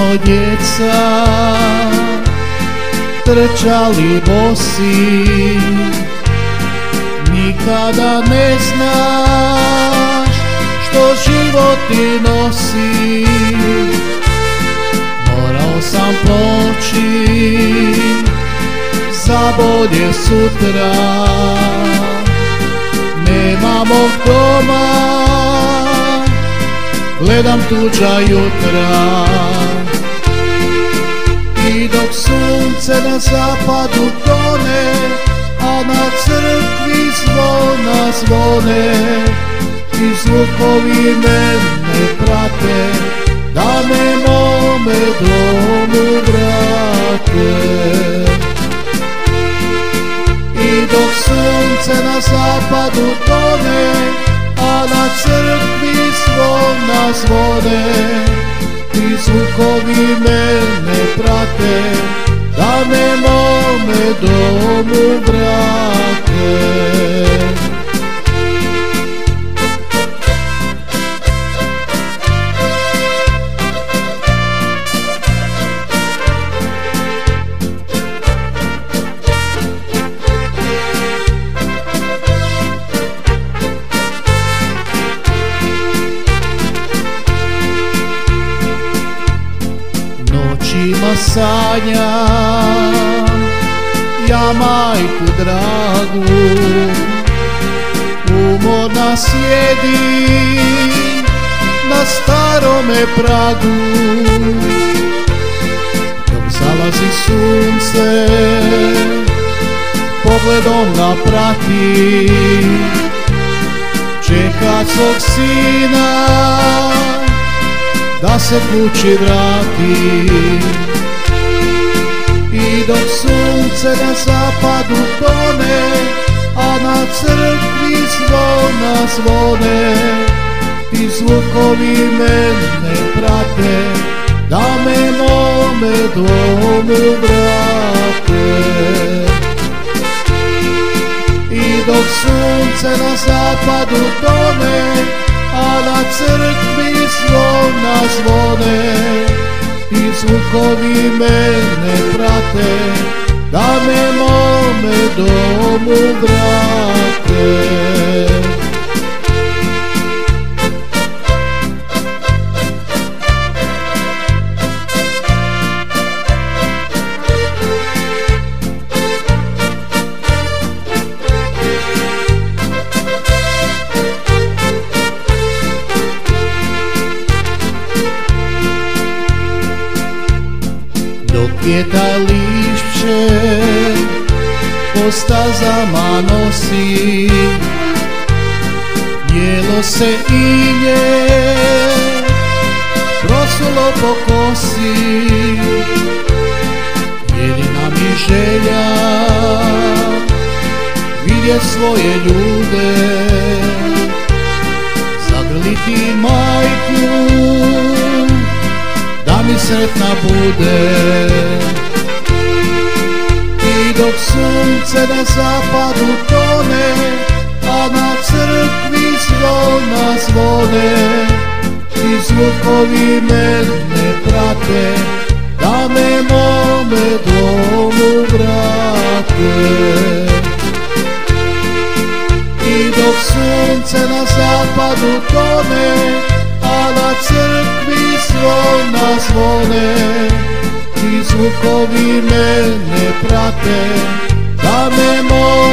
smo djeca trčali bosi, nikada ne znaš što život ti nosi. Morao sam poći za bolje sutra, nema mog doma, gledam tuđa jutra. I dok sunce na zapadu tone, a na crkvi zvona zvone, ti zvukovi mene prate, da me mome domu vrate. I dok sunce na zapadu tone, a na crkvi zvona zvone, ti zvukovi mene prate, da me mome domu vrate. Noćima sanjam ja majku dragu, umorna sjedi na starome pragu. Dok zalazi sunce, pogledom ga prati, čeka svog sina da se kući vrati. I dok sunce na zapadu tone, a na crkvi zvona zvone, ti zvukovi mene prate, da me mome domu vrate. I dok sunce na zapadu tone, a na crkvi zvona zvone, ti zvukovi mene prate, da me mome domu vrate. Vjetar lišće po stazama nosi, jelo se inje prosulo po kosi. Jedina mi želja vidjet svoje ljude, zagrliti majku da mi sretna bude. I dok sunce na zapadu tone, a na crkvi zvona zvone, ti zvukovi mene prate, da me mome domu vrate. I dok sunce na zapadu tone, a na crkvi zvona zvone, ti zvukovi mene prate, da me